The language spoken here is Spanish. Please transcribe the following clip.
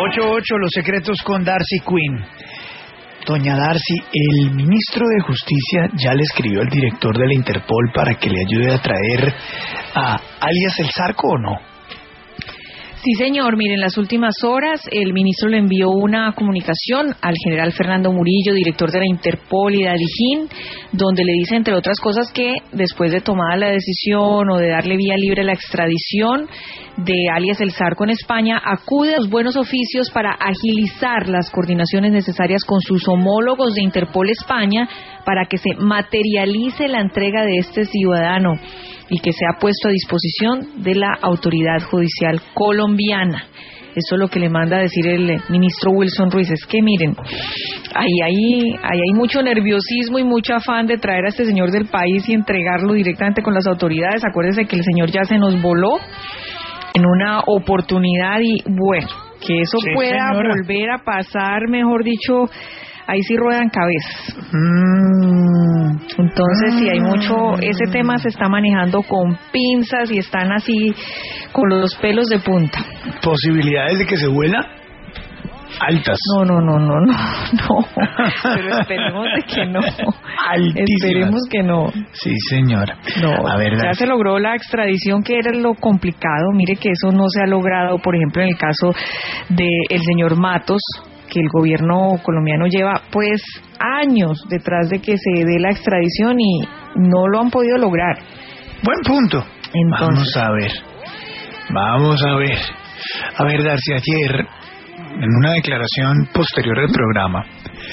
888, Los Secretos con Darcy Quinn. Doña Darcy, el ministro de Justicia ya le escribió al director de la Interpol para que le ayude a traer a alias El Zarco, ¿o no? Sí, señor. Mire, en las últimas horas el ministro le envió una comunicación al general Fernando Murillo, director de la Interpol y de Dijín, donde le dice, entre otras cosas, que después de tomada la decisión o de darle vía libre a la extradición de alias El Zarco en España, acude a los buenos oficios para agilizar las coordinaciones necesarias con sus homólogos de Interpol España para que se materialice la entrega de este ciudadano y que sea puesto a disposición de la autoridad judicial colombiana. Eso es lo que le manda a decir el ministro Wilson Ruiz. Es que miren, ahí hay mucho nerviosismo y mucho afán de traer a este señor del país y entregarlo directamente con las autoridades. Acuérdense que el señor ya se nos voló en una oportunidad y bueno, que eso sí, pueda señora volver a pasar, mejor dicho, ahí sí ruedan cabezas. Entonces sí hay mucho, ese tema se está manejando con pinzas y están así con los pelos de punta. ¿Posibilidades de que se vuela? Altas. No. Pero esperemos de que no. Altísimas. Esperemos que no. Sí, señora. No, a ver, ya se logró la extradición, que era lo complicado. Mire que eso no se ha logrado, por ejemplo, en el caso del señor Matos, que el gobierno colombiano lleva pues años detrás de que se dé la extradición y no lo han podido lograr. Buen punto. Entonces, Vamos a ver. A ver, Darcy, ayer, en una declaración posterior al programa,